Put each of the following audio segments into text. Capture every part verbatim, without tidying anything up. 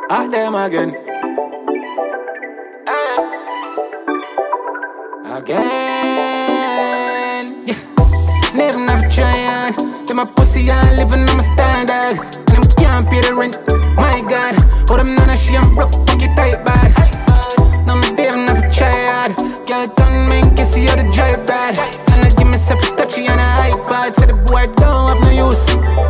At them again. Hey. Again. Yeah. Never never trying. Them a pussy and living on my standard. And them can't pay the rent. My God. Oh, them none of she and broke pocket tight bad. No, me Dave never tried. Girl done me in case you the drive bad. And I give myself a touchy on a iPad. Say the boy don't have no use.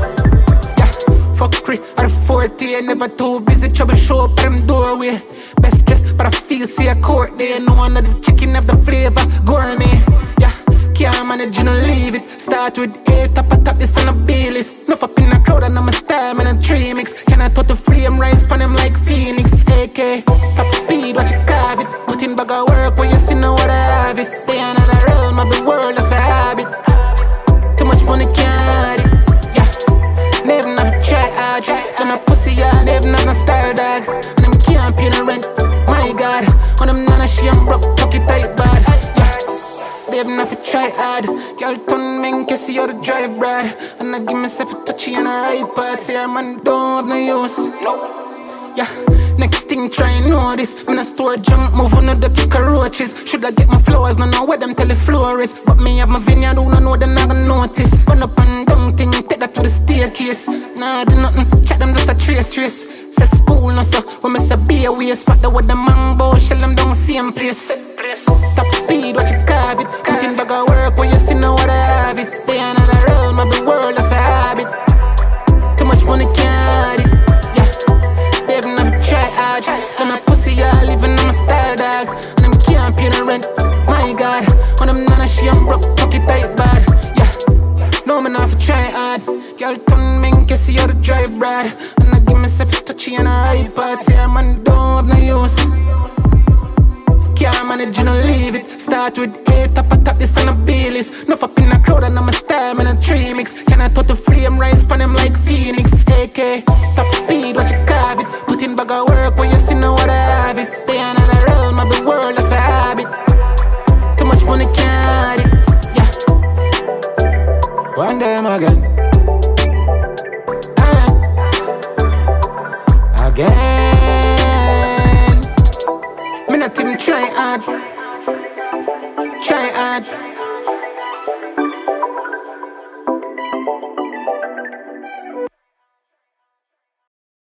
Fuck free at a forty, never too busy, trouble show up at them doorway. Best dressed, but I feel see a court there. No one of the chicken have the flavor, gourmet. Yeah, can't manage, you don't leave it. Start with eight, top of top, this on a B-list. Nuff up in the crowd and I'm a star, man, a three mix. Can I touch the flame, rise for them like Phoenix? A K, top speed, watch you carve it. Put in bag of work when you see no what I have it. Stay another realm of the world, that's a habit. Too much money, can't it. Never never try hard. Them a pussy, yeah, never never style dog. Them can't pay the rent, my God. On them none of she and broke, pocket tight bad. Yeah, never never try hard. Girl turn me in case you the drive, brad. And I give myself a touchy on a iPad. Say her man don't have no use. Yeah, next thing try and know this. When I store junk, move on the dirty roaches. Should I get my flowers, no know where them tell the florist. But me have my vineyard, who don't know them not gonna notice. Run up and down thing, take that to the staircase. Nah, do nothing, chat them just a trace trace. Say spool no so, when me say be away. Spot the with the mango, shell them down same place. Top speed, watch you carve it. Put in bag of work when you see no what I have is. They another realm of the world, that's a habit. Too much money can't it. They've never tried hard. Them a pussy, yeah, living on my style, dog. Them can't pay the rent, my God. On them none of she and broke, pocket tight bad. Yeah, no man have to try hard. Girl turn me in case you the drive, brad. And I give myself a touchy on a iPad. Say her man don't have no use. Can't manage, you don't leave it. Start with eight, top of top, this on a B-list. Nuff up in the crowd and I'm a star, man, a three mix. Can I touch the flame, rise for them like Phoenix? A K, top speed, watch you carve it. Put in bag of work when you see no what I have is. Stay another realm of the world, that's a habit. Too much money can't it. Yeah. One day again. Uh, again. Me not even try hard. Try hard.